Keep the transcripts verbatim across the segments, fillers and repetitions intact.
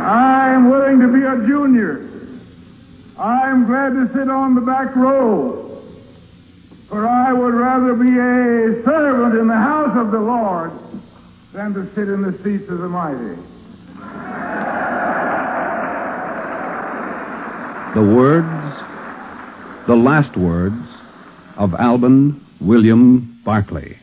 I'm willing to be a junior. I'm glad to sit on the back row, for I would rather be a servant in the house of the Lord than to sit in the seats of the mighty. The words, the last words of Alben William Barclay.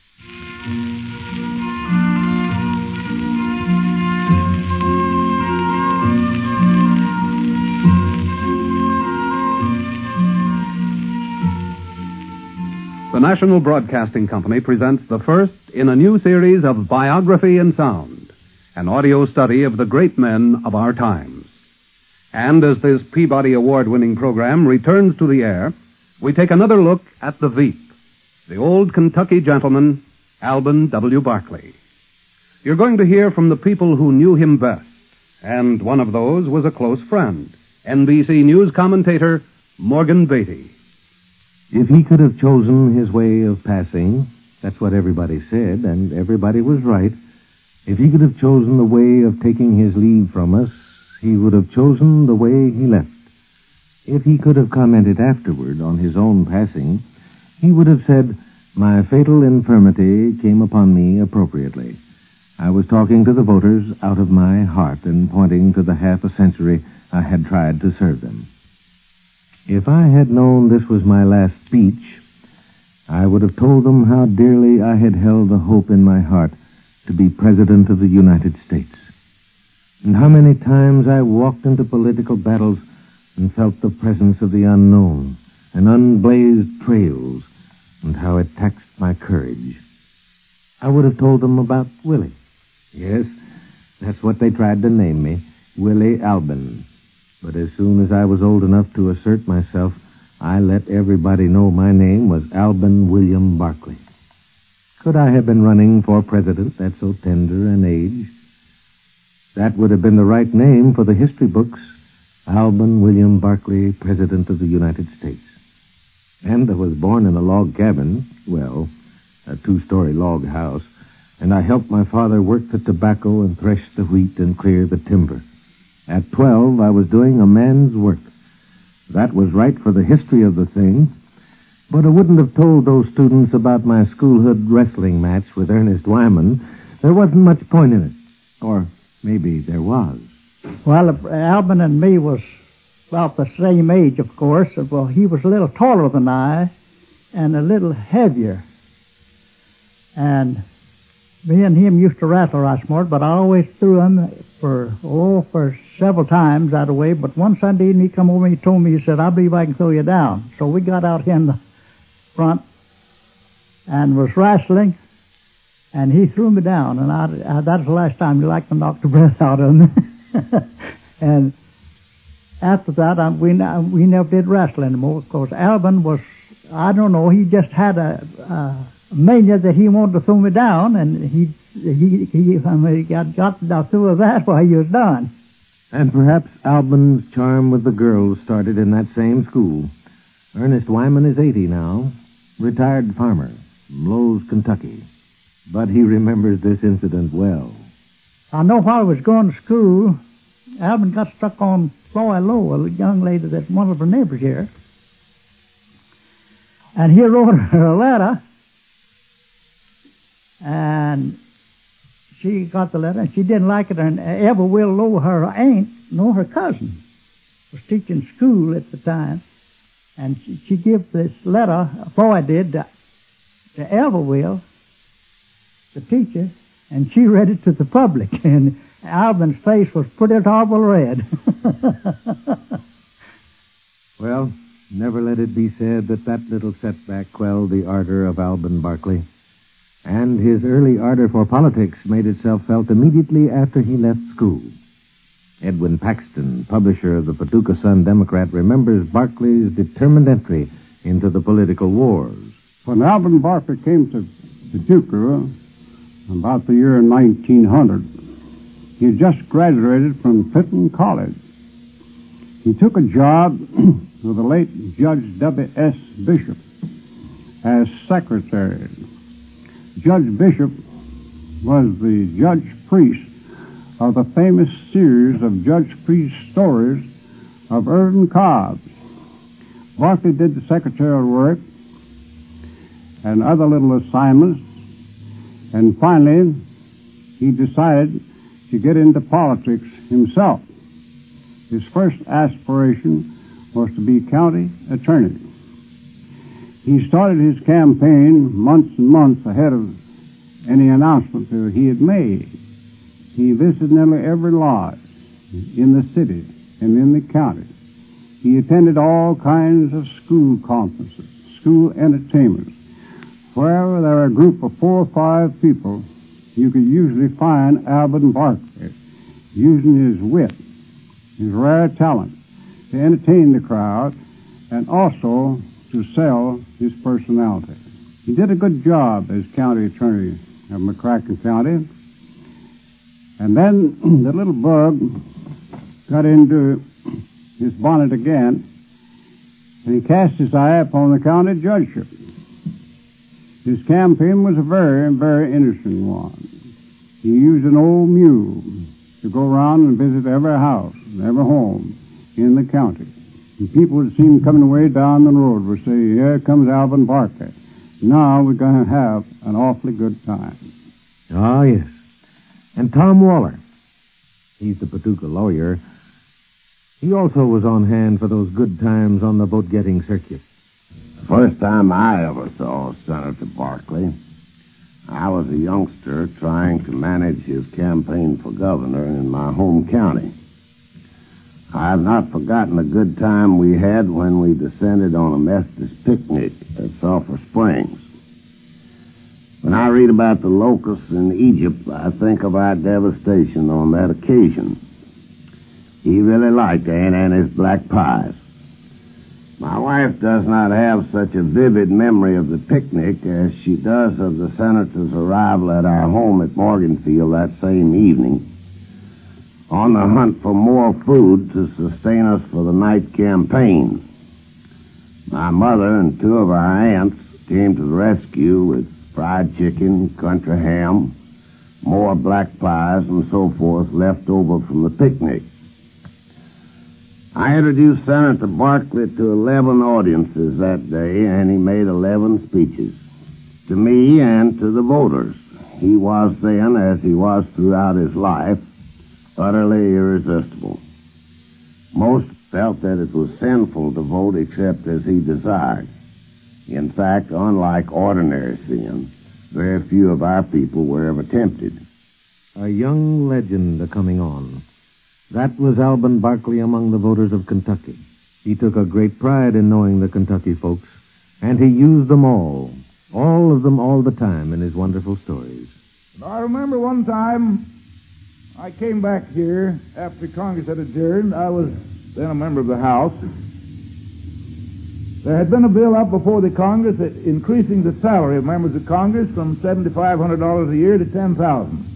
The National Broadcasting Company presents the first in a new series of Biography in Sound, an audio study of the great men of our times. And as this Peabody Award-winning program returns to the air, we take another look at the Veep, the old Kentucky gentleman, Alben W. Barclay. You're going to hear from the people who knew him best, and one of those was a close friend, N B C News commentator Morgan Beatty. If he could have chosen his way of passing, that's what everybody said, and everybody was right. If he could have chosen the way of taking his leave from us, he would have chosen the way he left. If he could have commented afterward on his own passing, he would have said, "My fatal infirmity came upon me appropriately. I was talking to the voters out of my heart and pointing to the half a century I had tried to serve them." If I had known this was my last speech, I would have told them how dearly I had held the hope in my heart to be President of the United States, and how many times I walked into political battles and felt the presence of the unknown and unblazed trails, and how it taxed my courage. I would have told them about Willie. Yes, that's what they tried to name me, Willie Alben. But as soon as I was old enough to assert myself, I let everybody know my name was Alben William Barclay. Could I have been running for president at so tender an age? That would have been the right name for the history books, Alben William Barclay, President of the United States. And I was born in a log cabin, well, a two-story log house, and I helped my father work the tobacco and thresh the wheat and clear the timber. At twelve, I was doing a man's work. That was right for the history of the thing, but I wouldn't have told those students about my schoolhood wrestling match with Ernest Wyman. There wasn't much point in it. Or maybe there was. Well, Alben and me was about the same age, of course. Well, he was a little taller than I and a little heavier. And me and him used to wrestle right smart, but I always threw him for, oh, for several times out of the way. But one Sunday evening, he come over and he told me, he said, "I believe I can throw you down." So we got out here in the front and was wrestling, and he threw me down. And I, I, that was the last time he liked to knock the breath out of me. And after that, I, we, we never did wrestle anymore, because Alben was, I don't know, he just had a... a mania that he wanted to throw me down, and he he he, I mean, he got got through with that while he was done. And perhaps Alben's charm with the girls started in that same school. Ernest Wyman is eighty now, retired farmer from Lowe's, Kentucky, but he remembers this incident well. I know while I was going to school, Alben got stuck on Floyd Lowe, a young lady that's one of her neighbors here, and he wrote her a letter. And she got the letter, and she didn't like it, and ever will Lowe, her aunt, nor her cousin, was teaching school at the time, and she, she gave this letter, Floyd did, to, to Everwill, the teacher, and she read it to the public, and Alben's face was pretty horrible red. Well, never let it be said that that little setback quelled the ardor of Alben Barclay. And his early ardor for politics made itself felt immediately after he left school. Edwin Paxton, publisher of the Paducah Sun-Democrat, remembers Barclay's determined entry into the political wars. When Alben Barclay came to Paducah, about the year nineteen hundred, he had just graduated from Fitton College. He took a job with the late Judge W S Bishop as secretary. Judge Bishop was the judge priest of the famous series of Judge Priest's stories of Irvin Cobb. Barclay did the secretarial work and other little assignments, and finally he decided to get into politics himself. His first aspiration was to be county attorney. He started his campaign months and months ahead of any announcement that he had made. He visited nearly every lodge in the city and in the county. He attended all kinds of school conferences, school entertainments. Wherever there were a group of four or five people, you could usually find Alvin Barclay using his wit, his rare talent, to entertain the crowd and also to sell his personality. He did a good job as county attorney of McCracken County. And then the little bug got into his bonnet again, and he cast his eye upon the county judgeship. His campaign was a very, very interesting one. He used an old mule to go around and visit every house and every home in the county. And people would see him coming way down the road would say, "Here comes Alvin Barclay. Now we're going to have an awfully good time." Oh, yes. And Tom Waller, he's the Paducah lawyer, he also was on hand for those good times on the vote-getting circuit. The first time I ever saw Senator Barclay, I was a youngster trying to manage his campaign for governor in my home county. I have not forgotten the good time we had when we descended on a Methodist picnic at Sulphur Springs. When I read about the locusts in Egypt, I think of our devastation on that occasion. He really liked Aunt Annie's black pies. My wife does not have such a vivid memory of the picnic as she does of the senator's arrival at our home at Morganfield that same evening, on the hunt for more food to sustain us for the night campaign. My mother and two of our aunts came to the rescue with fried chicken, country ham, more black pies, and so forth left over from the picnic. I introduced Senator Barclay to eleven audiences that day, and he made eleven speeches. To me and to the voters. He was then, as he was throughout his life, utterly irresistible. Most felt that it was sinful to vote except as he desired. In fact, unlike ordinary sin, very few of our people were ever tempted. A young legend a-coming on. That was Alvin Barclay among the voters of Kentucky. He took a great pride in knowing the Kentucky folks, and he used them all, all of them all the time in his wonderful stories. I remember one time I came back here after Congress had adjourned. I was then a member of the House. There had been a bill up before the Congress increasing the salary of members of Congress from seven thousand five hundred dollars a year to ten thousand dollars.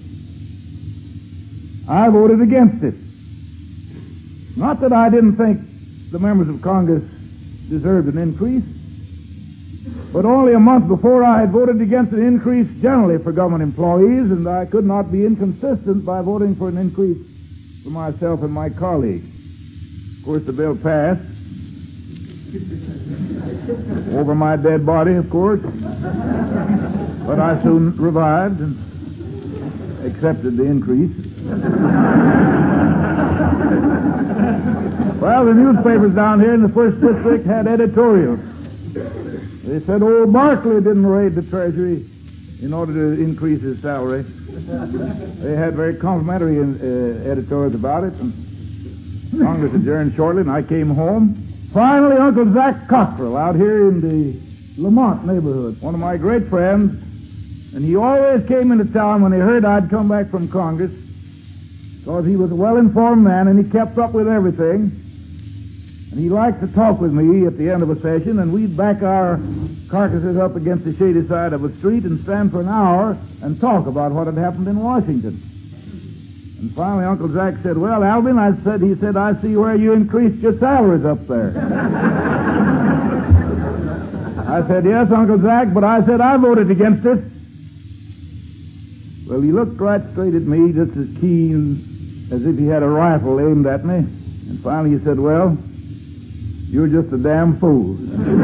I voted against it. Not that I didn't think the members of Congress deserved an increase, but only a month before I had voted against an increase generally for government employees, and I could not be inconsistent by voting for an increase for myself and my colleagues. Of course, the bill passed. Over my dead body, of course. But I soon revived and accepted the increase. Well, the newspapers down here in the first district had editorials. They said old Barclay didn't raid the Treasury in order to increase his salary. They had very complimentary uh, editorials about it. And Congress adjourned shortly, and I came home. Finally, Uncle Zach Cockrell out here in the Lamont neighborhood, one of my great friends, and he always came into town when he heard I'd come back from Congress, because he was a well-informed man and he kept up with everything. And he liked to talk with me at the end of a session, and we'd back our carcasses up against the shady side of a street and stand for an hour and talk about what had happened in Washington. And finally, Uncle Zach said, "Well, Alvin," I said, he said, "I see where you increased your salaries up there." I said, "Yes, Uncle Zach, but I said I voted against it." Well, he looked right straight at me, just as keen as if he had a rifle aimed at me. And finally he said, well, you're just a damn fool.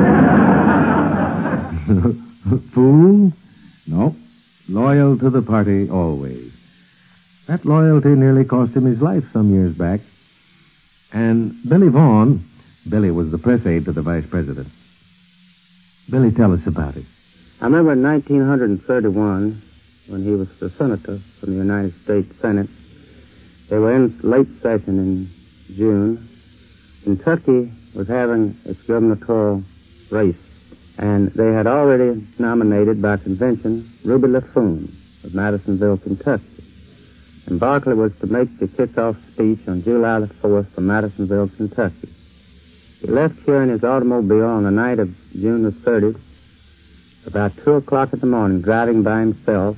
Fool? No. Loyal to the party always. That loyalty nearly cost him his life some years back. And Billy Vaughn, Billy was the press aide to the vice president. Billy, tell us about it. I remember in nineteen thirty-one, when he was the senator from the United States Senate, they were in late session in June. Kentucky was having its gubernatorial race, and they had already nominated by convention Ruby LaFoon of Madisonville, Kentucky. And Barclay was to make the kickoff speech on July the fourth from Madisonville, Kentucky. He left here in his automobile on the night of June the thirtieth, about two o'clock in the morning, driving by himself,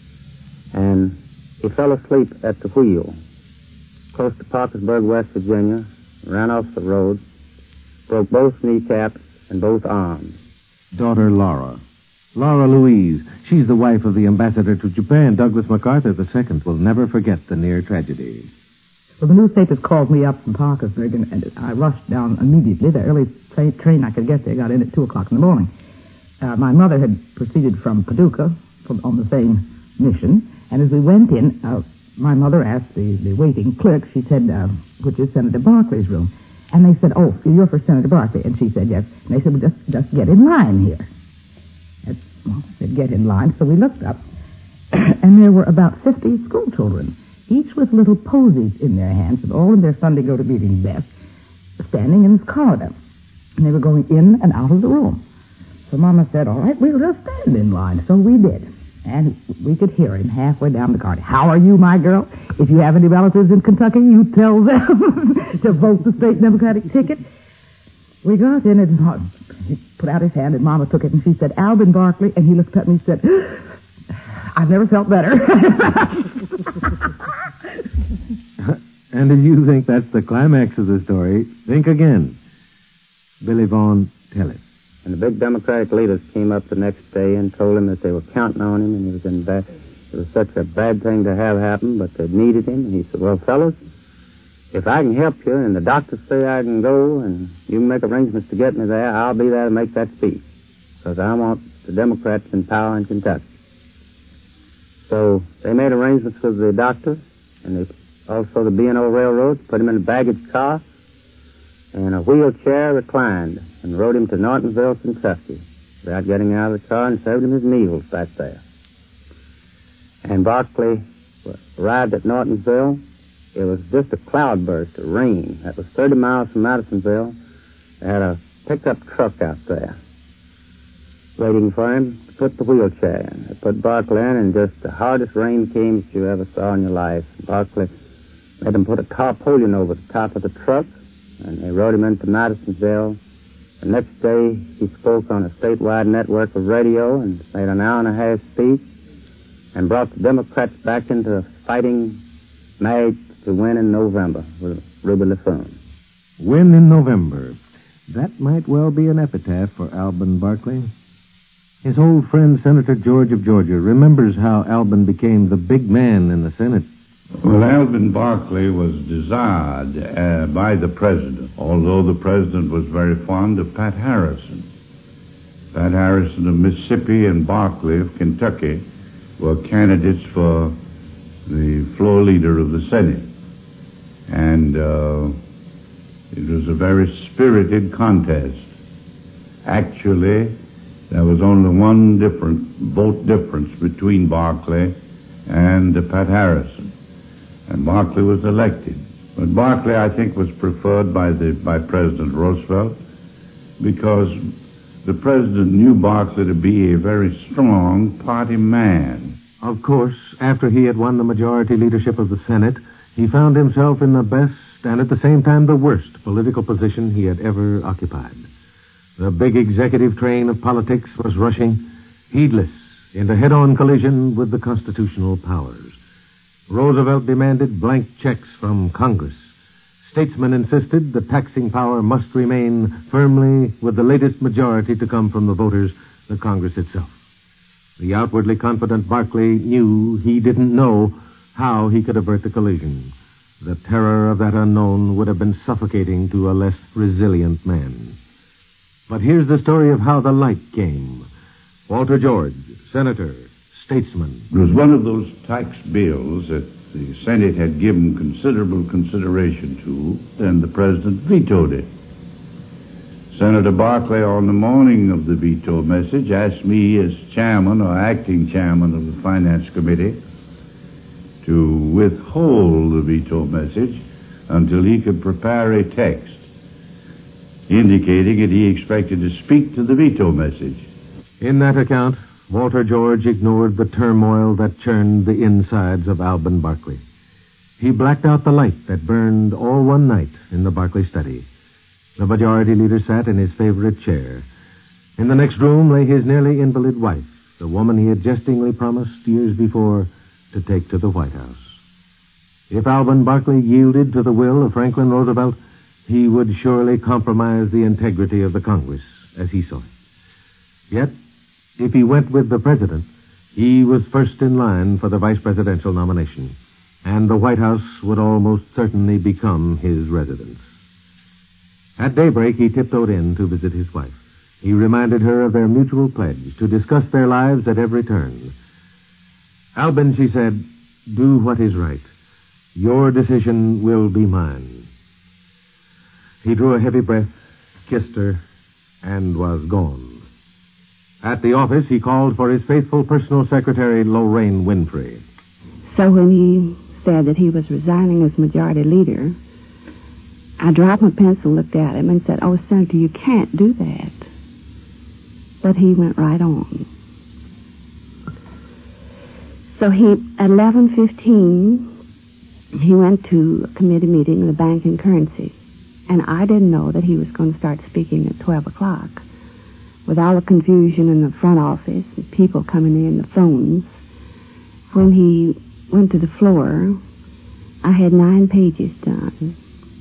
and he fell asleep at the wheel, close to Parkersburg, West Virginia, ran off the road, broke both kneecaps and both arms. Daughter Laura. Laura Louise. She's the wife of the ambassador to Japan, Douglas MacArthur the Second, will never forget the near tragedy. Well, the newspapers called me up from Parkersburg, and, and I rushed down immediately. The earliest tra- train I could get there got in at two o'clock in the morning. Uh, my mother had proceeded from Paducah from, on the same mission, and as we went in, uh, my mother asked the, the waiting clerk, she said, uh, which is Senator Barclay's room? And they said, oh, you're for Senator Barclay. And she said, yes. And they said, well, just, just get in line here. And, well, I said, get in line. So we looked up, and there were about fifty school children, each with little posies in their hands, and all in their Sunday go-to-meeting best, standing in this corridor. And they were going in and out of the room. So Mama said, all right, we'll just stand in line. So we did. And we could hear him halfway down the corridor. How are you, my girl? If you have any relatives in Kentucky, you tell them to vote the state Democratic ticket. We got in, and he put out his hand, and Mama took it, and she said, Alvin Barclay. And he looked at me and said, I've never felt better. And if you think that's the climax of the story, think again. Billy Vaughn, tell it. And the big Democratic leaders came up the next day and told him that they were counting on him, and he was in bad, it was such a bad thing to have happen, but they needed him. And he said, well, fellas, if I can help you and the doctors say I can go and you can make arrangements to get me there, I'll be there to make that speech, because I want the Democrats in power in Kentucky. So they made arrangements with the doctor, and they also the B and O Railroad, put him in a baggage car, and a wheelchair reclined, and rode him to Nortonville, Kentucky, without getting out of the car, and served him his meals back there. And Barclay arrived at Nortonville. It was just a cloudburst of rain. That was thirty miles from Madisonville. They had a pickup truck out there waiting for him to put the wheelchair in. They put Barclay in, and just the hardest rain came that you ever saw in your life. Barclay made them put a tarpaulin over the top of the truck, and they rode him into Madisonville. The next day, he spoke on a statewide network of radio and made an hour and a half speech and brought the Democrats back into a fighting match to win in November with Ruby LaFoon. Win in November. That might well be an epitaph for Alvin Barclay. His old friend, Senator George of Georgia, remembers how Alvin became the big man in the Senate. Well, Alvin Barclay was desired uh, by the president, although the president was very fond of Pat Harrison. Pat Harrison of Mississippi and Barclay of Kentucky were candidates for the floor leader of the Senate. And uh, it was a very spirited contest. Actually, there was only one different vote difference between Barclay and uh, Pat Harrison. And Barclay was elected. But Barclay, I think, was preferred by the by President Roosevelt because the president knew Barclay to be a very strong party man. Of course, after he had won the majority leadership of the Senate, he found himself in the best and at the same time the worst political position he had ever occupied. The big executive train of politics was rushing, heedless, into head-on collision with the constitutional powers. Roosevelt demanded blank checks from Congress. Statesmen insisted the taxing power must remain firmly with the latest majority to come from the voters, the Congress itself. The outwardly confident Barclay knew he didn't know how he could avert the collision. the terror of that unknown would have been suffocating to a less resilient man. But here's the story of how the light came. Walter George, senator, statesman. It was one of those tax bills that the Senate had given considerable consideration to, and the president vetoed it. Senator Barclay, on the morning of the veto message, asked me as chairman or acting chairman of the Finance Committee to withhold the veto message until he could prepare a text indicating that he expected to speak to the veto message. In that account, Walter George ignored the turmoil that churned the insides of Alban Barclay. He blacked out the light that burned all one night in the Barclay study. The majority leader sat in his favorite chair. In the next room lay his nearly invalid wife, the woman he had jestingly promised years before to take to the White House. If Alban Barclay yielded to the will of Franklin Roosevelt, he would surely compromise the integrity of the Congress, as he saw it. Yet, if he went with the president, he was first in line for the vice presidential nomination, and the White House would almost certainly become his residence. At daybreak, he tiptoed in to visit his wife. He reminded her of their mutual pledge to discuss their lives at every turn. Alban, she said, do what is right. Your decision will be mine. He drew a heavy breath, kissed her, and was gone. At the office, he called for his faithful personal secretary, Lorraine Winfrey. So when he said that he was resigning as majority leader, I dropped my pencil, looked at him, and said, oh, Senator, you can't do that. But he went right on. So he, at eleven fifteen, he went to a committee meeting in the Bank and Currency. And I didn't know that he was going to start speaking at twelve o'clock. With all the confusion in the front office, and people coming in, the phones, when he went to the floor, I had nine pages done.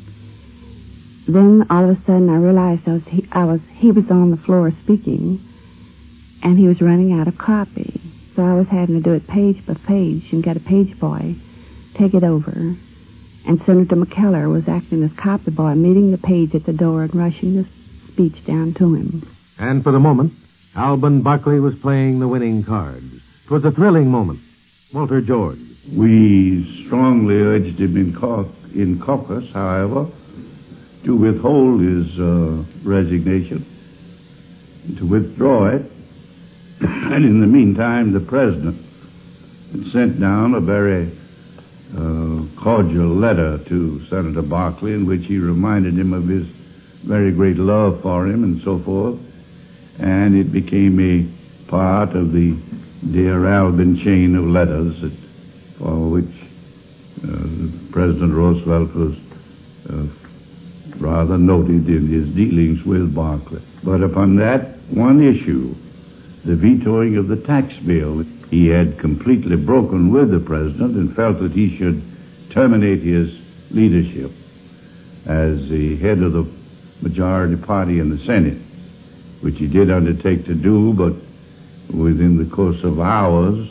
Then all of a sudden I realized I was, he, I was, he was on the floor speaking, and he was running out of copy. So I was having to do it page by page and get a page boy, take it over. And Senator McKellar was acting as copy boy, meeting the page at the door and rushing the speech down to him. And for the moment, Alban Barclay was playing the winning cards. It was a thrilling moment. Walter George. We strongly urged him in, cau- in caucus, however, to withhold his uh, resignation, to withdraw it. And in the meantime, the president had sent down a very uh, cordial letter to Senator Barclay in which he reminded him of his very great love for him and so forth. And it became a part of the Dear Alban chain of letters that, for which uh, President Roosevelt was uh, rather noted in his dealings with Barclay. But upon that one issue, the vetoing of the tax bill, he had completely broken with the president and felt that he should terminate his leadership as the head of the majority party in the Senate, which he did undertake to do, but within the course of hours,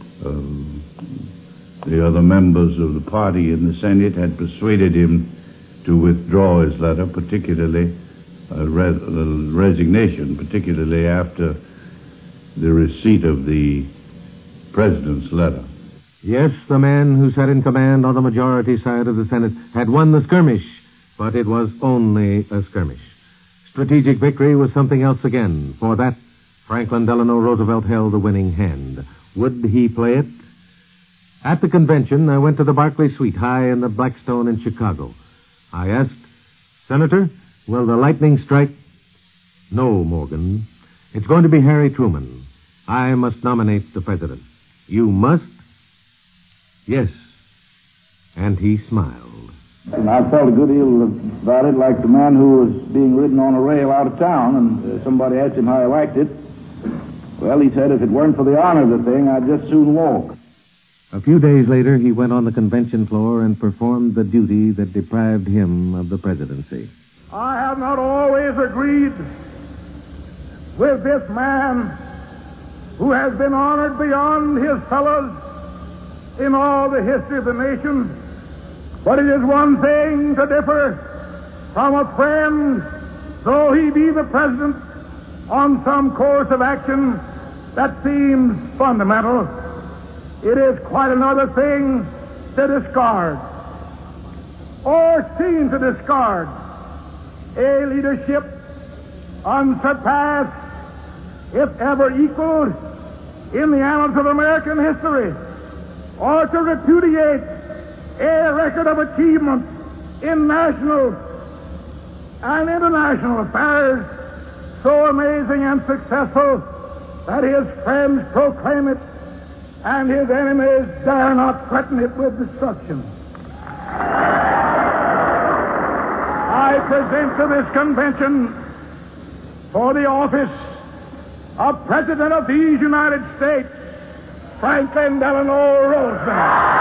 uh, the other members of the party in the Senate had persuaded him to withdraw his letter, particularly uh, res- uh, resignation, particularly after the receipt of the president's letter. Yes, the man who sat in command on the majority side of the Senate had won the skirmish, but it was only a skirmish. Strategic victory was something else again. For that, Franklin Delano Roosevelt held the winning hand. Would he play it? At the convention, I went to the Barclay Suite high in the Blackstone in Chicago. I asked, Senator, will the lightning strike? No, Morgan. It's going to be Harry Truman. I must nominate the president. You must? Yes. And he smiled. And I felt a good deal about it, like the man who was being ridden on a rail out of town, and uh, somebody asked him how he liked it. Well, he said, if it weren't for the honor of the thing, I'd just soon walk. A few days later, he went on the convention floor and performed the duty that deprived him of the presidency. I have not always agreed with this man who has been honored beyond his fellows in all the history of the nation But it is one thing to differ from a friend, though he be the president, on some course of action that seems fundamental. It is quite another thing to discard, or seem to discard, a leadership unsurpassed, if ever equaled, in the annals of American history, or to repudiate a record of achievement in national and international affairs so amazing and successful that his friends proclaim it and his enemies dare not threaten it with destruction. I present to this convention for the office of President of these United States, Franklin Delano Roosevelt.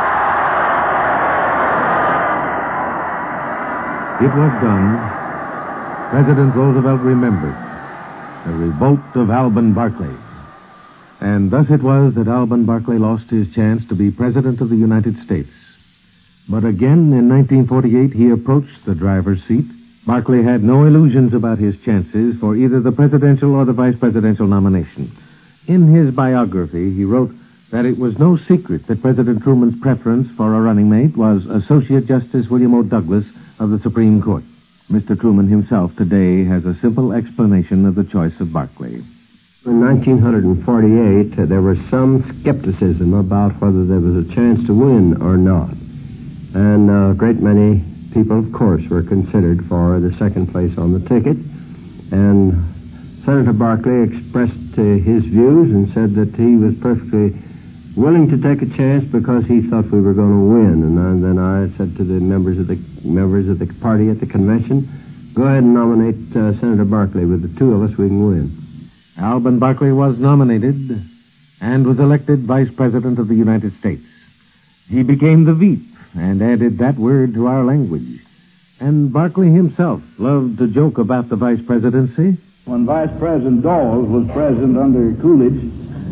It was done. President Roosevelt remembered the revolt of Alben Barclay. And thus it was that Alben Barclay lost his chance to be President of the United States. But again, in nineteen forty-eight, he approached the driver's seat. Barclay had no illusions about his chances for either the presidential or the vice presidential nomination. In his biography, he wrote that it was no secret that President Truman's preference for a running mate was Associate Justice William O. Douglas of the Supreme Court. Mister Truman himself today has a simple explanation of the choice of Barclay. In nineteen forty-eight, uh, there was some skepticism about whether there was a chance to win or not. And uh, a great many people, of course, were considered for the second place on the ticket. And Senator Barclay expressed uh, his views and said that he was perfectly willing to take a chance because he thought we were going to win. And I, then I said to the members of the members of the party at the convention, go ahead and nominate uh, Senator Barclay. With the two of us, we can win. Alben Barclay was nominated and was elected Vice President of the United States. He became the Veep and added that word to our language. And Barclay himself loved to joke about the vice presidency. When Vice President Dawes was president under Coolidge,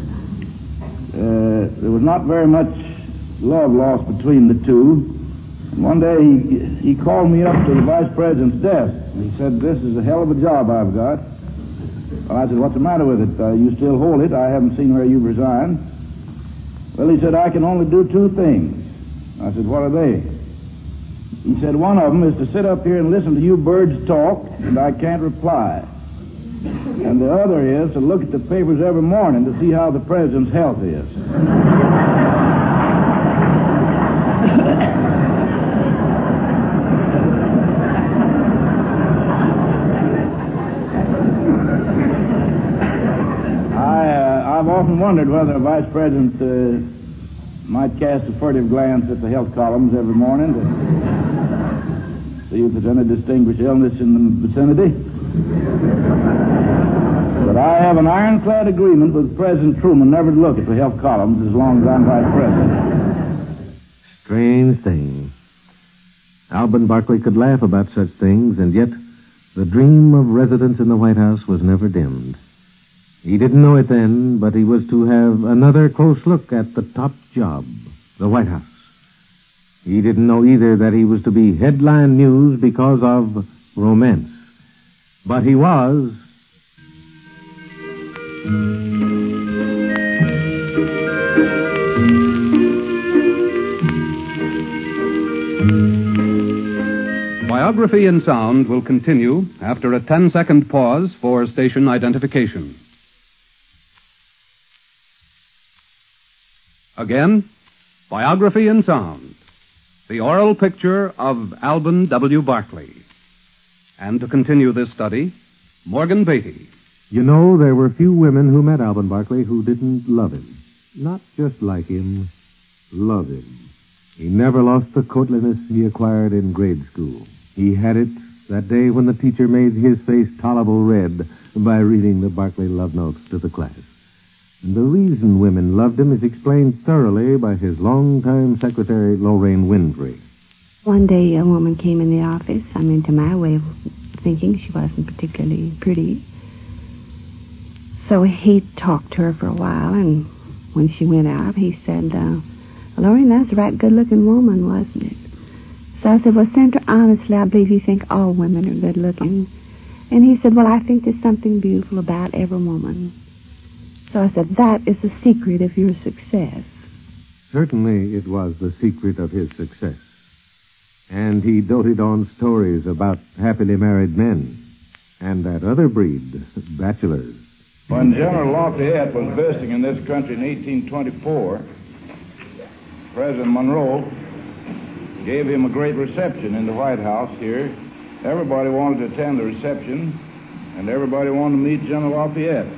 uh, there was not very much love lost between the two. And one day he, he called me up to the vice president's desk. And he said, this is a hell of a job I've got. Well, I said, what's the matter with it? Uh, you still hold it. I haven't seen where you've resigned. Well, he said, I can only do two things. I said, what are they? He said, one of them is to sit up here and listen to you birds talk, and I can't reply. And the other is to look at the papers every morning to see how the president's health is. I've often wondered whether a vice president uh, might cast a furtive glance at the health columns every morning to see if there's any distinguished illness in the vicinity. But I have an ironclad agreement with President Truman never to look at the health columns as long as I'm vice president. Strange thing. Alben Barclay could laugh about such things, and yet the dream of residence in the White House was never dimmed. He didn't know it then, but he was to have another close look at the top job, the White House. He didn't know either that he was to be headline news because of romance. But he was. Biography in Sound will continue after a ten-second pause for station identification. Again, Biography in Sound, the oral picture of Alben W. Barclay. And to continue this study, Morgan Beatty. You know, there were few women who met Alben Barclay who didn't love him. Not just like him, love him. He never lost the courtliness he acquired in grade school. He had it that day when the teacher made his face tolerable red by reading the Barclay love notes to the class. And the reason women loved him is explained thoroughly by his longtime secretary, Lorraine Winfrey. One day a woman came in the office. I mean, to my way of thinking, she wasn't particularly pretty. So he talked to her for a while, and when she went out, he said, uh, Lorraine, that's a right good-looking woman, wasn't it? So I said, well, Senator, honestly, I believe you think all women are good looking. And he said, well, I think there's something beautiful about every woman. So I said, that is the secret of your success. Certainly it was the secret of his success. And he doted on stories about happily married men and that other breed, bachelors. When General Lafayette was visiting in this country in eighteen twenty-four, President Monroe gave him a great reception in the White House here. Everybody wanted to attend the reception, and everybody wanted to meet General Lafayette.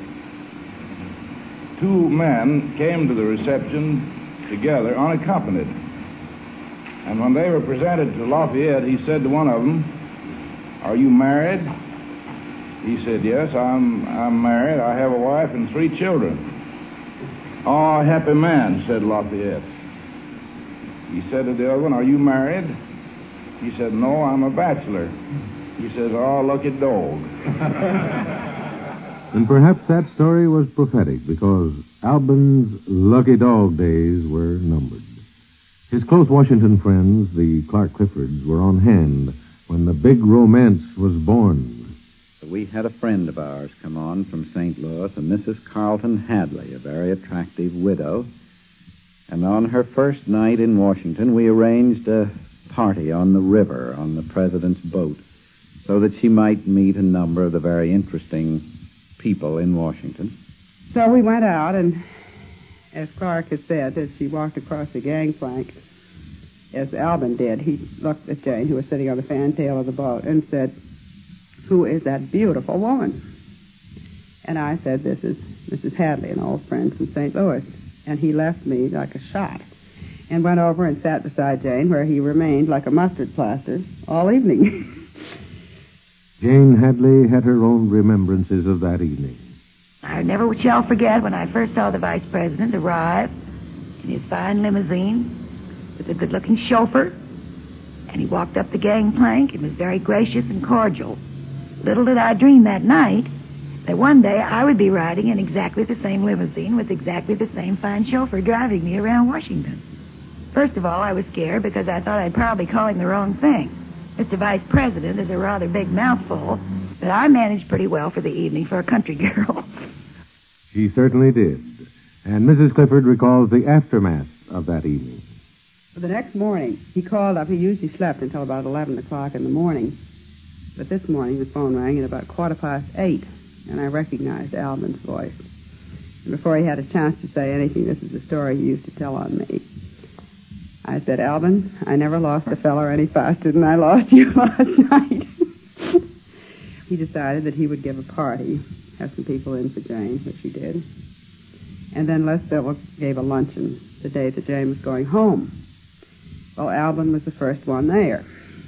Two men came to the reception together, unaccompanied. And when they were presented to Lafayette, he said to one of them, "Are you married?" He said, "Yes, I'm I'm married. I have a wife and three children." "Oh, happy man," said Lafayette. He said to the other one, "Are you married?" He said, "No, I'm a bachelor." He says, "Oh, lucky dog." And perhaps that story was prophetic, because Albin's lucky dog days were numbered. His close Washington friends, the Clark Cliffords, were on hand when the big romance was born. We had a friend of ours come on from Saint Louis, a Missus Carlton Hadley, a very attractive widow. And on her first night in Washington, we arranged a party on the river on the president's boat so that she might meet a number of the very interesting people in Washington. So we went out, and as Clark had said, as she walked across the gangplank, as Albin did, he looked at Jane, who was sitting on the fantail of the boat, and said, "Who is that beautiful woman?" And I said, "This is Missus Hadley, an old friend from Saint Louis." And he left me like a shot and went over and sat beside Jane, where he remained like a mustard plaster all evening. Jane Hadley had her own remembrances of that evening. I never shall forget when I first saw the vice president arrive in his fine limousine with a good-looking chauffeur, and he walked up the gangplank and was very gracious and cordial. Little did I dream that night that one day I would be riding in exactly the same limousine with exactly the same fine chauffeur driving me around Washington. First of all, I was scared because I thought I'd probably call him the wrong thing. Mister Vice President is a rather big mouthful, but I managed pretty well for the evening for a country girl. She certainly did. And Missus Clifford recalls the aftermath of that evening. The next morning, he called up. He usually slept until about eleven o'clock in the morning. But this morning, the phone rang at about quarter past eight, and I recognized Albin's voice. And before he had a chance to say anything, this is the story he used to tell on me. I said, "Albin, I never lost a fellow any faster than I lost you last night." He decided that he would give a party, have some people in for Jane, which he did. And then Les Phillips gave a luncheon the day that Jane was going home. Well, Albin was the first one there.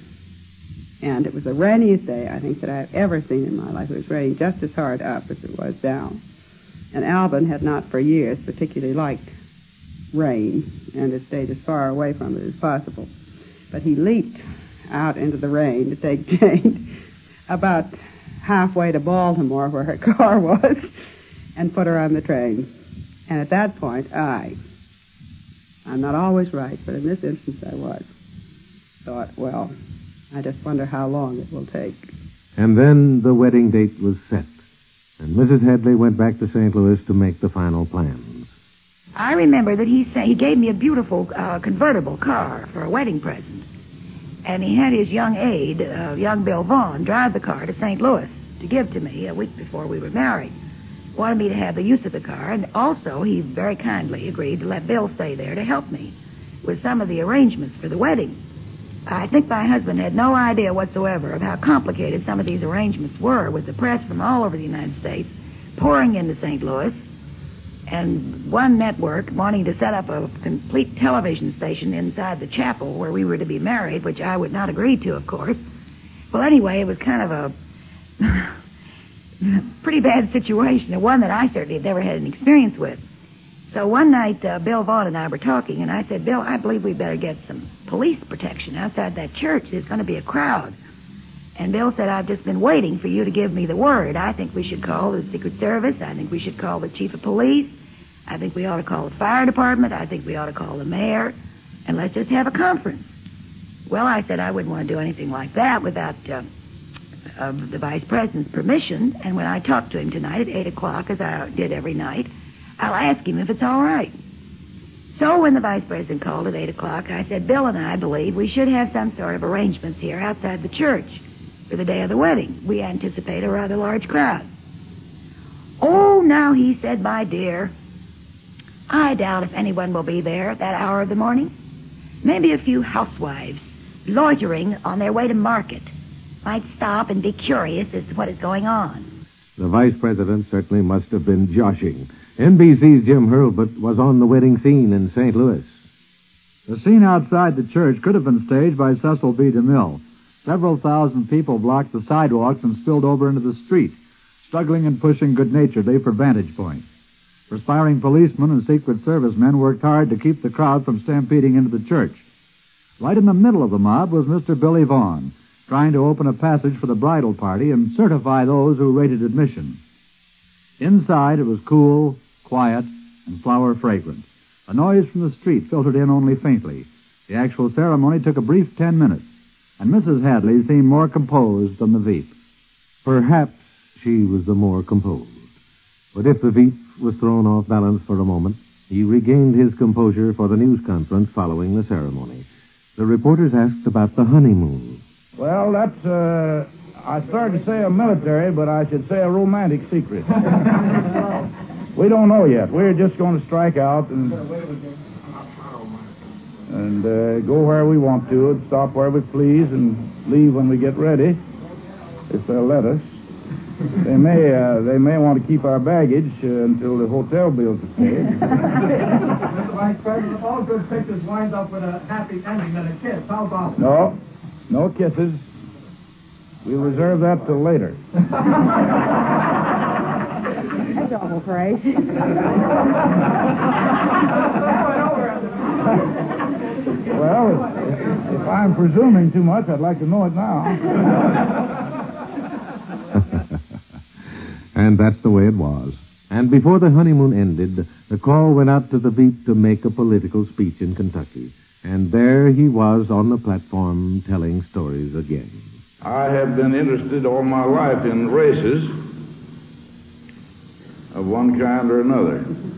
And it was the rainiest day, I think, that I've ever seen in my life. It was raining just as hard up as it was down. And Albin had not for years particularly liked rain and had stayed as far away from it as possible. But he leaped out into the rain to take Jane about halfway to Baltimore, where her car was, and put her on the train. And at that point, I, I'm not always right, but in this instance I was, thought, well, I just wonder how long it will take. And then the wedding date was set, and Missus Hadley went back to Saint Louis to make the final plans. I remember that he said he gave me a beautiful uh, convertible car for a wedding present. And he had his young aide, uh, young Bill Vaughn, drive the car to Saint Louis to give to me a week before we were married. Wanted me to have the use of the car, and also he very kindly agreed to let Bill stay there to help me with some of the arrangements for the wedding. I think my husband had no idea whatsoever of how complicated some of these arrangements were, with the press from all over the United States pouring into Saint Louis, and one network wanting to set up a complete television station inside the chapel where we were to be married, which I would not agree to, of course. Well, anyway, it was kind of a pretty bad situation, and one that I certainly had never had an experience with. So one night, uh, Bill Vaughn and I were talking, and I said, "Bill, I believe we better get some police protection outside that church. There's going to be a crowd." And Bill said, "I've just been waiting for you to give me the word. I think we should call the Secret Service. I think we should call the chief of police. I think we ought to call the fire department. I think we ought to call the mayor. And let's just have a conference." Well, I said I wouldn't want to do anything like that without uh, uh, the vice president's permission. And when I talk to him tonight at eight o'clock, as I did every night, I'll ask him if it's all right. So when the vice president called at eight o'clock, I said, Bill and I believe we should have some sort of arrangements here outside the church for the day of the wedding. We anticipate a rather large crowd. Oh, now, he said, my dear, I doubt if anyone will be there at that hour of the morning. Maybe a few housewives loitering on their way to market might stop and be curious as to what is going on. The vice president certainly must have been joshing. N B C's Jim Hurlbut was on the wedding scene in Saint Louis. The scene outside the church could have been staged by Cecil B. DeMille. Several thousand people blocked the sidewalks and spilled over into the street, struggling and pushing good-naturedly for vantage points. Perspiring policemen and Secret Service men worked hard to keep the crowd from stampeding into the church. Right in the middle of the mob was Mister Billy Vaughn, trying to open a passage for the bridal party and certify those who rated admission. Inside, it was cool, quiet, and flower-fragrant. A noise from the street filtered in only faintly. The actual ceremony took a brief ten minutes, and Missus Hadley seemed more composed than the Veep. Perhaps she was the more composed. But if the Veep was thrown off balance for a moment, he regained his composure for the news conference following the ceremony. The reporters asked about the honeymoon. Well, that's, uh... I started to say a military, but I should say a romantic secret. We don't know yet. We're just going to strike out and and uh, go where we want to and stop where we please and leave when we get ready, if they'll let us. They may uh, they may want to keep our baggage uh, until the hotel bills are paid. Mister Vice President, all good pictures wind up with a happy ending and a kiss. How about that? No, no kisses. We'll reserve that till later. That's awful, Fraser. Well, if, if I'm presuming too much, I'd like to know it now. And that's the way it was. And before the honeymoon ended, the call went out to the Veep to make a political speech in Kentucky. And there he was on the platform telling stories again. I have been interested all my life in races of one kind or another.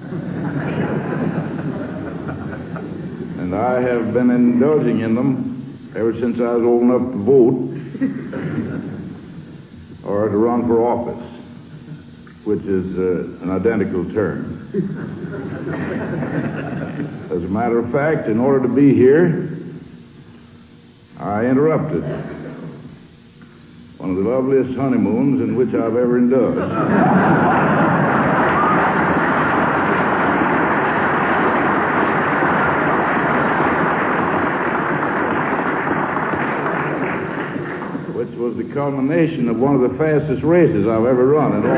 And I have been indulging in them ever since I was old enough to vote or to run for office, which is uh, an identical term. As a matter of fact, in order to be here, I interrupted one of the loveliest honeymoons in which I've ever indulged. Which was the culmination of one of the fastest races I've ever run in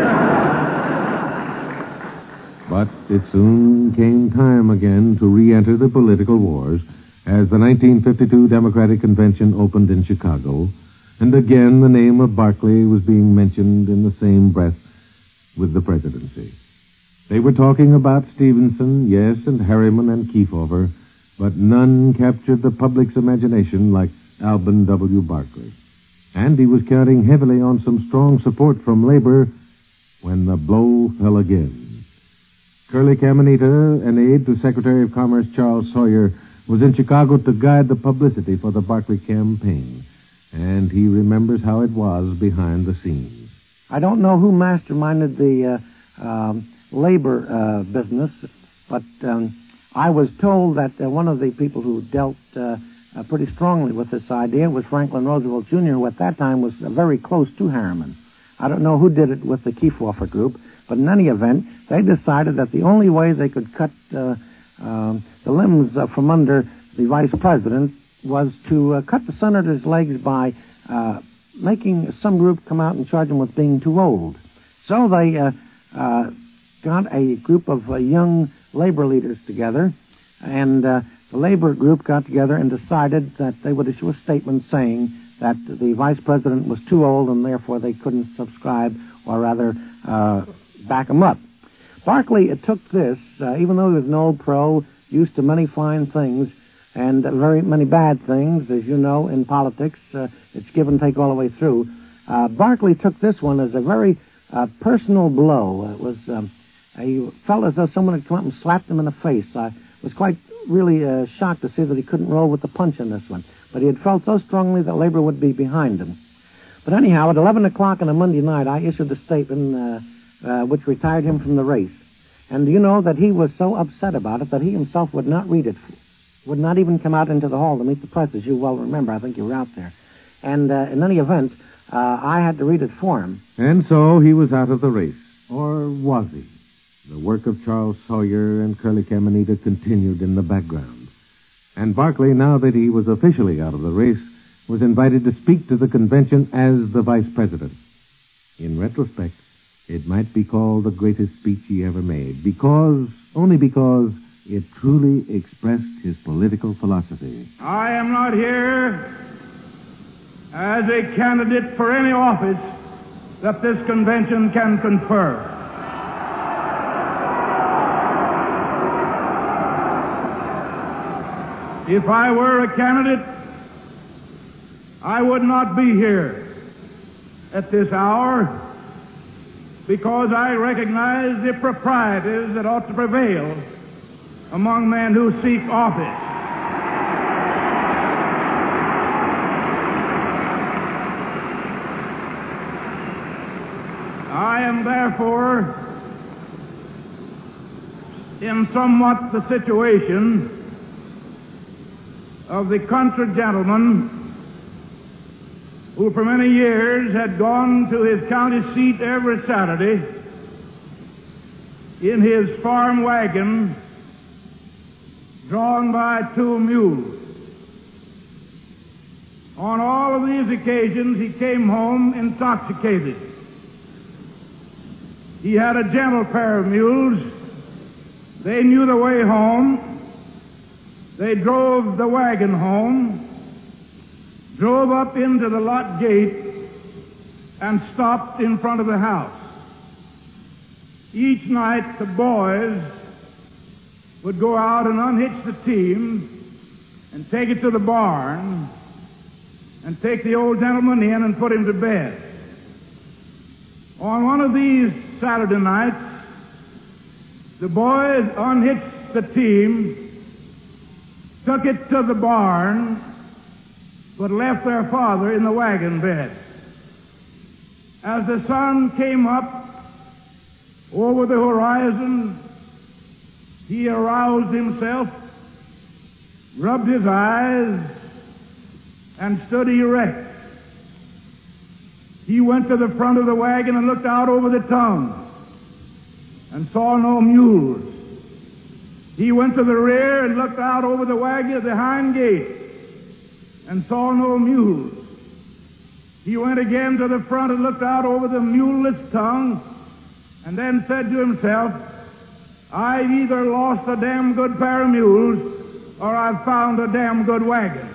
all. But it soon came time again to re-enter the political wars as the nineteen fifty-two Democratic Convention opened in Chicago. And again, the name of Barclay was being mentioned in the same breath with the presidency. They were talking about Stevenson, yes, and Harriman and Kefauver, but none captured the public's imagination like Alben W. Barclay. And he was counting heavily on some strong support from labor when the blow fell again. Curly Caminita, an aide to Secretary of Commerce Charles Sawyer, was in Chicago to guide the publicity for the Barclay campaign. And he remembers how it was behind the scenes. I don't know who masterminded the uh, um, labor uh, business, but um, I was told that uh, one of the people who dealt uh, uh, pretty strongly with this idea was Franklin Roosevelt Junior, who at that time was uh, very close to Harriman. I don't know who did it with the Kefauver group, but in any event, they decided that the only way they could cut uh, uh, the limbs uh, from under the vice president was to uh, cut the senator's legs by uh, making some group come out and charge him with being too old. So they uh, uh, got a group of uh, young labor leaders together, and uh, the labor group got together and decided that they would issue a statement saying that the vice president was too old and therefore they couldn't subscribe, or rather uh, back him up. Barclay uh, took this, uh, even though he was an old pro, used to many fine things, and very many bad things, as you know, in politics. Uh, it's give and take all the way through. Uh, Barclay took this one as a very uh, personal blow. It was um, he felt as though someone had come up and slapped him in the face. I was quite really uh, shocked to see that he couldn't roll with the punch on this one. But he had felt so strongly that labor would be behind him. But anyhow, at eleven o'clock on a Monday night, I issued a statement uh, uh, which retired him from the race. And you know that he was so upset about it that he himself would not read it, would not even come out into the hall to meet the press, as you well remember. I think you were out there. And uh, in any event, uh, I had to read it for him. And so he was out of the race. Or was he? The work of Charles Sawyer and Curly Caminita continued in the background. And Barclay, now that he was officially out of the race, was invited to speak to the convention as the vice president. In retrospect, it might be called the greatest speech he ever made, because, only because, it truly expressed his political philosophy. I am not here as a candidate for any office that this convention can confer. If I were a candidate, I would not be here at this hour, because I recognize the proprieties that ought to prevail among men who seek office. I am therefore in somewhat the situation of the country gentleman who for many years had gone to his county seat every Saturday in his farm wagon drawn by two mules. On all of these occasions he came home intoxicated. He had a gentle pair of mules. They knew the way home. They drove the wagon home, drove up into the lot gate, and stopped in front of the house. Each night the boys would go out and unhitch the team and take it to the barn and take the old gentleman in and put him to bed. On one of these Saturday nights, the boys unhitched the team, took it to the barn, but left their father in the wagon bed. As the sun came up over the horizon, he aroused himself, rubbed his eyes, and stood erect. He went to the front of the wagon and looked out over the tongue and saw no mules. He went to the rear and looked out over the wagon at the hind gate and saw no mules. He went again to the front and looked out over the muleless tongue and then said to himself, I've either lost a damn good pair of mules or I've found a damn good wagon.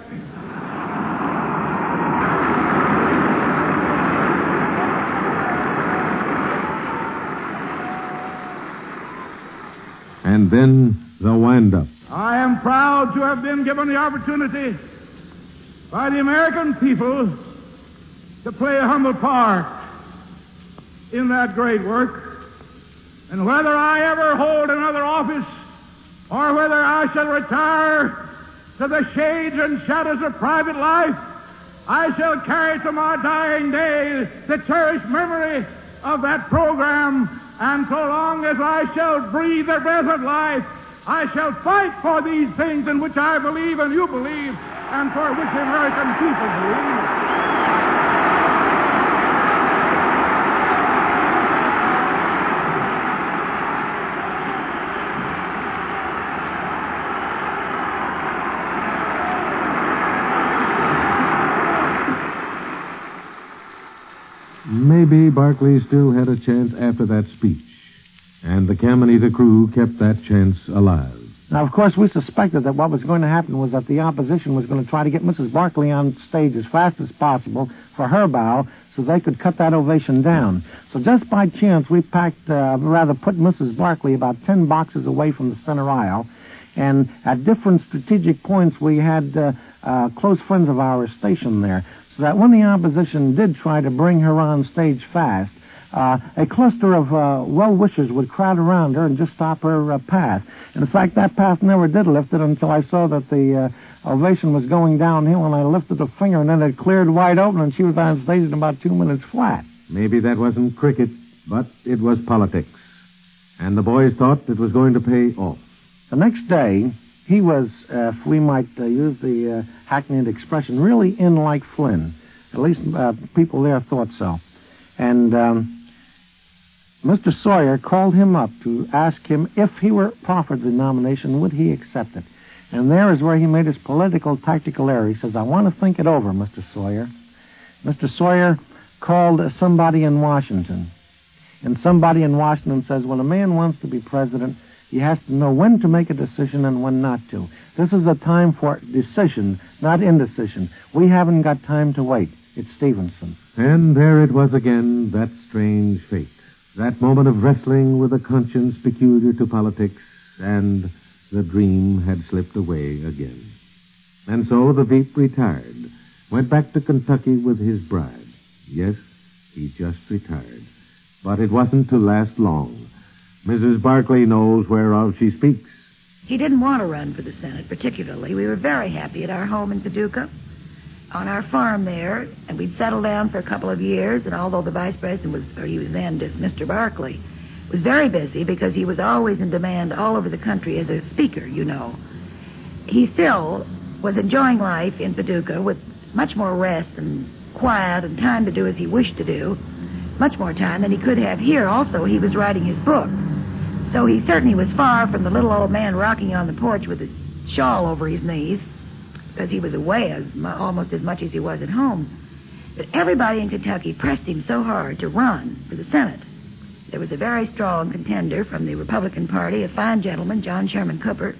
And then the wind-up. I am proud to have been given the opportunity by the American people to play a humble part in that great work. And whether I ever hold another office or whether I shall retire to the shades and shadows of private life, I shall carry to my dying day the cherished memory of that program. And so long as I shall breathe the breath of life, I shall fight for these things in which I believe and you believe, and for which the American people believe. Maybe Barclay still had a chance after that speech, and the Caminita crew kept that chance alive. Now, of course, we suspected that what was going to happen was that the opposition was going to try to get Missus Barclay on stage as fast as possible for her bow so they could cut that ovation down. So just by chance, we packed, uh, rather put Missus Barclay about ten boxes away from the center aisle, And at different strategic points, we had uh, uh, close friends of ours stationed there. So that when the opposition did try to bring her on stage fast, uh, a cluster of uh, well-wishers would crowd around her and just stop her uh, path. And in fact, that path never did lift it until I saw that the uh, ovation was going downhill, and I lifted a finger, and then it cleared wide open, and she was on stage in about two minutes flat. Maybe that wasn't cricket, but it was politics. And the boys thought it was going to pay off. The next day, he was, uh, if we might uh, use the uh, hackneyed expression, really in like Flynn. At least uh, people there thought so. And um, Mister Sawyer called him up to ask him if he were proffered the nomination, would he accept it? And there is where he made his political tactical error. He says, I want to think it over, Mister Sawyer. Mister Sawyer called somebody in Washington. And somebody in Washington says, when a man wants to be president, he has to know when to make a decision and when not to. This is a time for decision, not indecision. We haven't got time to wait. It's Stevenson. And there it was again, that strange fate. That moment of wrestling with a conscience peculiar to politics, and the dream had slipped away again. And so the Veep retired, went back to Kentucky with his bride. Yes, he just retired. But it wasn't to last long. Missus Barclay knows whereof she speaks. He didn't want to run for the Senate particularly. We were very happy at our home in Paducah, on our farm there, and we'd settled down for a couple of years, and although the vice president was, or he was then just Mister Barclay, was very busy because he was always in demand all over the country as a speaker, you know. He still was enjoying life in Paducah with much more rest and quiet and time to do as he wished to do, much more time than he could have here. Also, he was writing his book. So he certainly was far from the little old man rocking on the porch with his shawl over his knees, because he was away as, almost as much as he was at home. But everybody in Kentucky pressed him so hard to run for the Senate. There was a very strong contender from the Republican Party, a fine gentleman, John Sherman Cooper,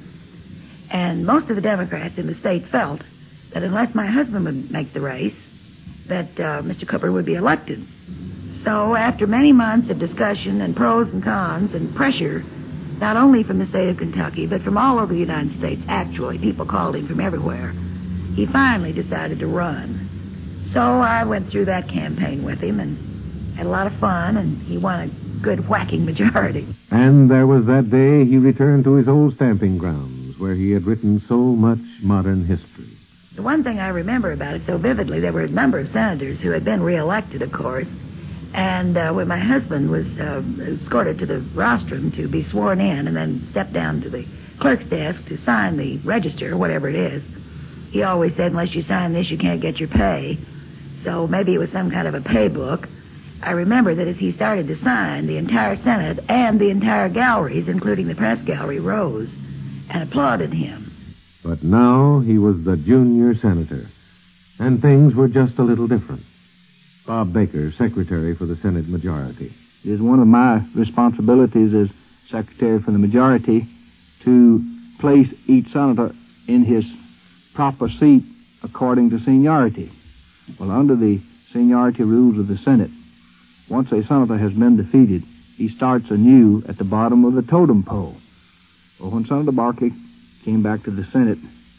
and most of the Democrats in the state felt that unless my husband would make the race, that uh, Mister Cooper would be elected. So after many months of discussion and pros and cons and pressure, not only from the state of Kentucky, but from all over the United States, actually, people called him from everywhere, he finally decided to run. So I went through that campaign with him and had a lot of fun, and he won a good whacking majority. And there was that day he returned to his old stamping grounds, where he had written so much modern history. The one thing I remember about it so vividly, there were a number of senators who had been reelected, of course, and uh, when my husband was uh, escorted to the rostrum to be sworn in and then stepped down to the clerk's desk to sign the register, whatever it is, he always said, unless you sign this, you can't get your pay. So maybe it was some kind of a pay book. I remember that as he started to sign, the entire Senate and the entire galleries, including the press gallery, rose and applauded him. But now he was the junior senator, and things were just a little different. Bob Baker, secretary for the Senate majority. It is one of my responsibilities as secretary for the majority to place each senator in his proper seat according to seniority. Well, under the seniority rules of the Senate, once a senator has been defeated, he starts anew at the bottom of the totem pole. Well, when Senator Barclay came back to the Senate,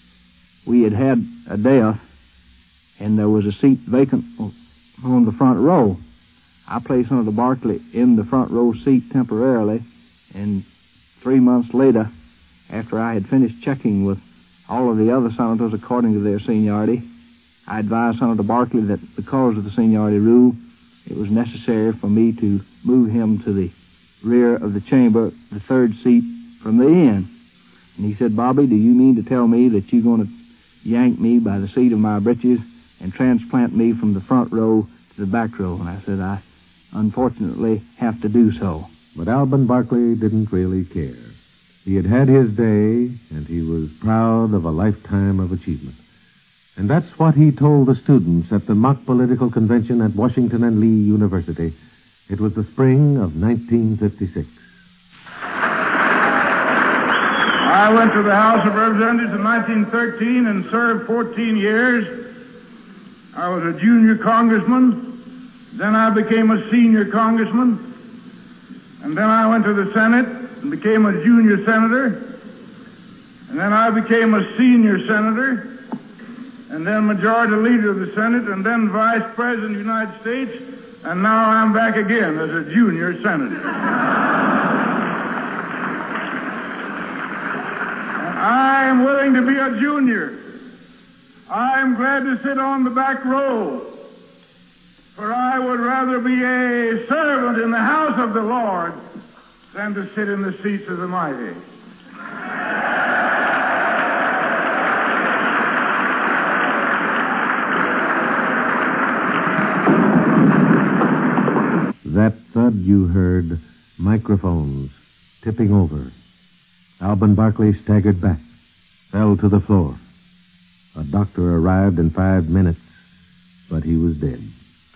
we had had a death, and there was a seat vacant on the front row. I placed Senator Barclay in the front row seat temporarily, and three months later, after I had finished checking with all of the other senators according to their seniority, I advised Senator Barclay that because of the seniority rule, it was necessary for me to move him to the rear of the chamber, the third seat from the end. And he said, Bobby, do you mean to tell me that you're going to yank me by the seat of my britches and transplant me from the front row to the back row? And I said, I unfortunately have to do so. But Alben Barclay didn't really care. He had had his day, and he was proud of a lifetime of achievement. And that's what he told the students at the mock political convention at Washington and Lee University. It was the spring of nineteen fifty-six. I went to the House of Representatives in nineteen thirteen and served fourteen years. I was a junior congressman. Then I became a senior congressman. And then I went to the Senate and became a junior senator. And then I became a senior senator, and then majority leader of the Senate, and then vice president of the United States, and now I'm back again as a junior senator. And I am willing to be a junior. I am glad to sit on the back row, for I would rather be a servant in the house of the Lord than to sit in the seats of the mighty. That thud you heard, microphones tipping over. Alban Barkley staggered back, fell to the floor. A doctor arrived in five minutes, but he was dead.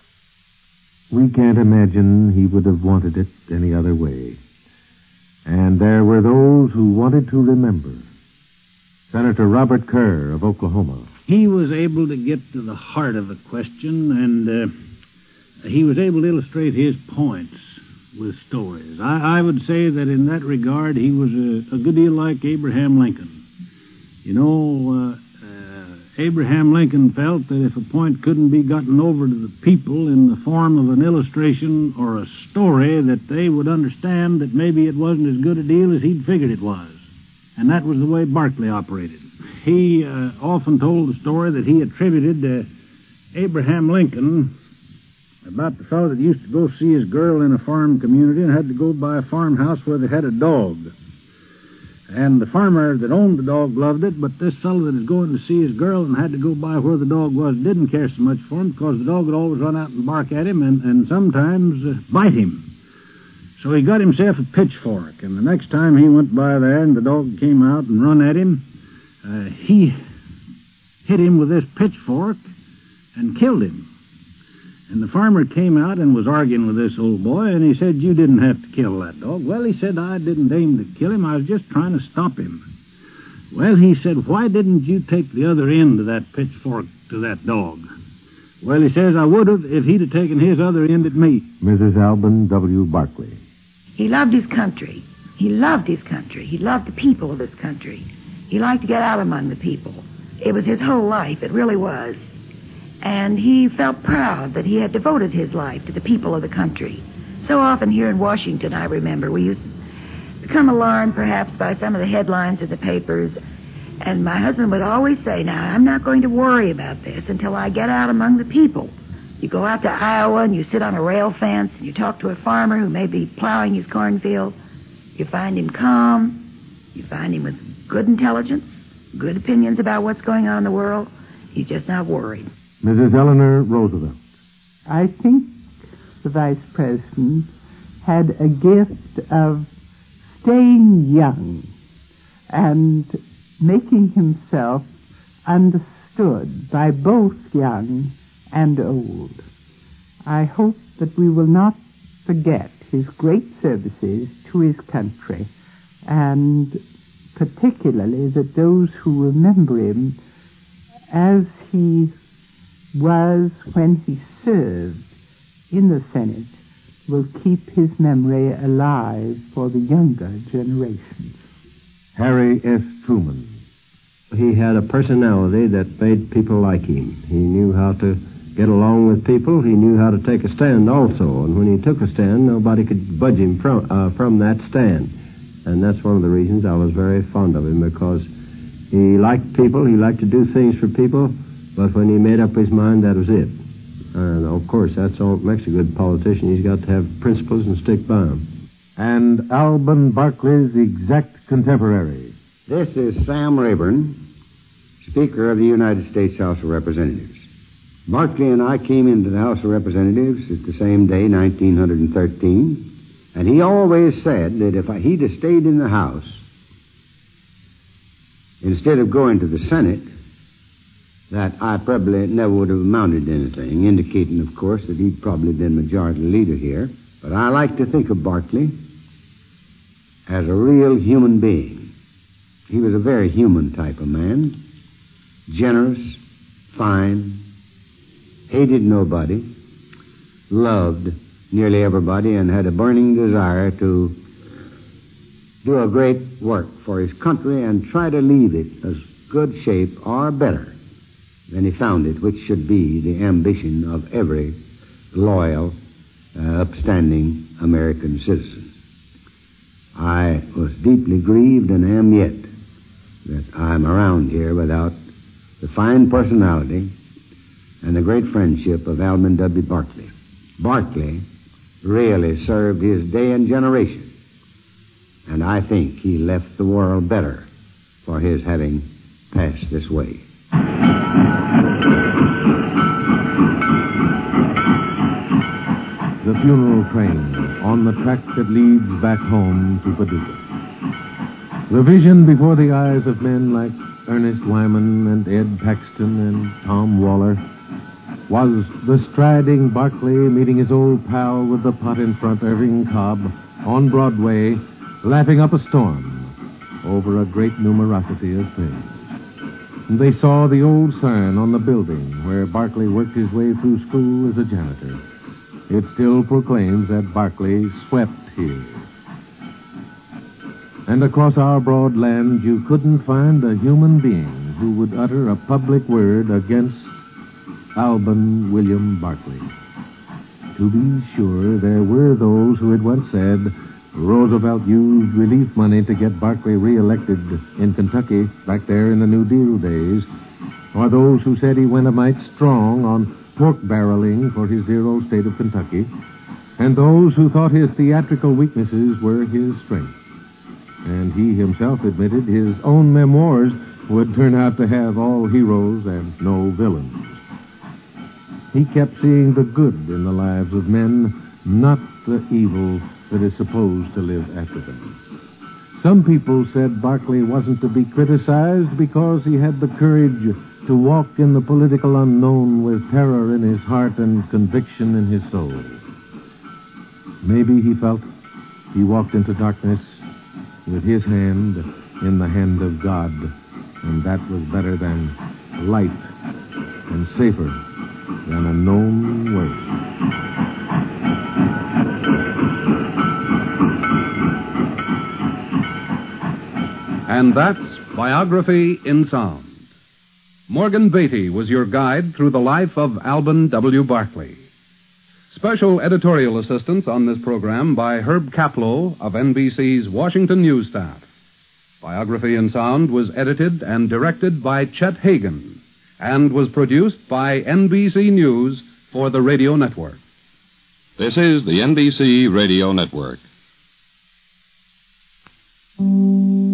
We can't imagine he would have wanted it any other way. And there were those who wanted to remember. Senator Robert Kerr of Oklahoma. He was able to get to the heart of the question, and uh, he was able to illustrate his points with stories. I, I would say that in that regard, he was a, a good deal like Abraham Lincoln. You know, uh, Abraham Lincoln felt that if a point couldn't be gotten over to the people in the form of an illustration or a story, that they would understand that maybe it wasn't as good a deal as he'd figured it was. And that was the way Barkley operated. He uh, often told the story that he attributed to Abraham Lincoln about the fellow that used to go see his girl in a farm community and had to go by a farmhouse where they had a dog. And the farmer that owned the dog loved it, but this fellow that was going to see his girl and had to go by where the dog was didn't care so much for him because the dog would always run out and bark at him and, and sometimes uh, bite him. So he got himself a pitchfork, and the next time he went by there and the dog came out and run at him, uh, he hit him with this pitchfork and killed him. And the farmer came out and was arguing with this old boy, and he said, "You didn't have to kill that dog." Well, he said, "I didn't aim to kill him. I was just trying to stop him." Well, he said, "Why didn't you take the other end of that pitchfork to that dog?" Well, he says, "I would have if he'd have taken his other end at me." Missus Alban W. Barkley. He loved his country. He loved his country. He loved the people of his country. He liked to get out among the people. It was his whole life. It really was. And he felt proud that he had devoted his life to the people of the country. So often here in Washington, I remember, we used to become alarmed perhaps by some of the headlines in the papers. And my husband would always say, "Now, I'm not going to worry about this until I get out among the people." You go out to Iowa and you sit on a rail fence and you talk to a farmer who may be plowing his cornfield. You find him calm. You find him with good intelligence, good opinions about what's going on in the world. He's just not worried. Missus Eleanor Roosevelt. I think the Vice President had a gift of staying young and making himself understood by both young and old. I hope that we will not forget his great services to his country, and particularly that those who remember him as he was when he served in the Senate will keep his memory alive for the younger generations. Harry S. Truman. He had a personality that made people like him. He knew how to get along with people. He knew how to take a stand also. And when he took a stand, nobody could budge him from, uh, from that stand. And that's one of the reasons I was very fond of him, because he liked people. He liked to do things for people. But when he made up his mind, that was it. And, of course, that's all that makes a good politician. He's got to have principles and stick by them. And Alban Barkley's exact contemporary. This is Sam Rayburn, Speaker of the United States House of Representatives. Barkley and I came into the House of Representatives at the same day, nineteen thirteen, and he always said that if I, he'd have stayed in the House, instead of going to the Senate, that I probably never would have amounted to anything, indicating, of course, that he'd probably been majority leader here. But I like to think of Barkley as a real human being. He was a very human type of man, generous, fine, hated nobody, loved nearly everybody, and had a burning desire to do a great work for his country and try to leave it as good shape or better than he found it, which should be the ambition of every loyal, uh, upstanding American citizen. I was deeply grieved and am yet that I'm around here without the fine personality and the great friendship of Alvin W. Barkley. Barkley really served his day and generation, and I think he left the world better for his having passed this way. The funeral train on the track that leads back home to Paducah. The vision before the eyes of men like Ernest Wyman and Ed Paxton and Tom Waller was the striding Barkley meeting his old pal with the pot in front, Irving Cobb, on Broadway, laughing up a storm over a great numerosity of things. They saw the old sign on the building where Barkley worked his way through school as a janitor. It still proclaims that Barkley swept here. And across our broad land, you couldn't find a human being who would utter a public word against Alban William Barkley. To be sure, there were those who had once said Roosevelt used relief money to get Barkley reelected in Kentucky back there in the New Deal days, or those who said he went a mite strong on pork barreling for his dear old state of Kentucky, and those who thought his theatrical weaknesses were his strength. And he himself admitted his own memoirs would turn out to have all heroes and no villains. He kept seeing the good in the lives of men, not the evil that is supposed to live after them. Some people said Barkley wasn't to be criticized because he had the courage to walk in the political unknown with terror in his heart and conviction in his soul. Maybe he felt he walked into darkness with his hand in the hand of God, and that was better than light and safer than a known way. And that's Biography in Sound. Morgan Beatty was your guide through the life of Alban W. Barkley. Special editorial assistance on this program by Herb Kaplow of N B C's Washington News Staff. Biography in Sound was edited and directed by Chet Hagan and was produced by N B C News for the Radio Network. This is the N B C Radio Network.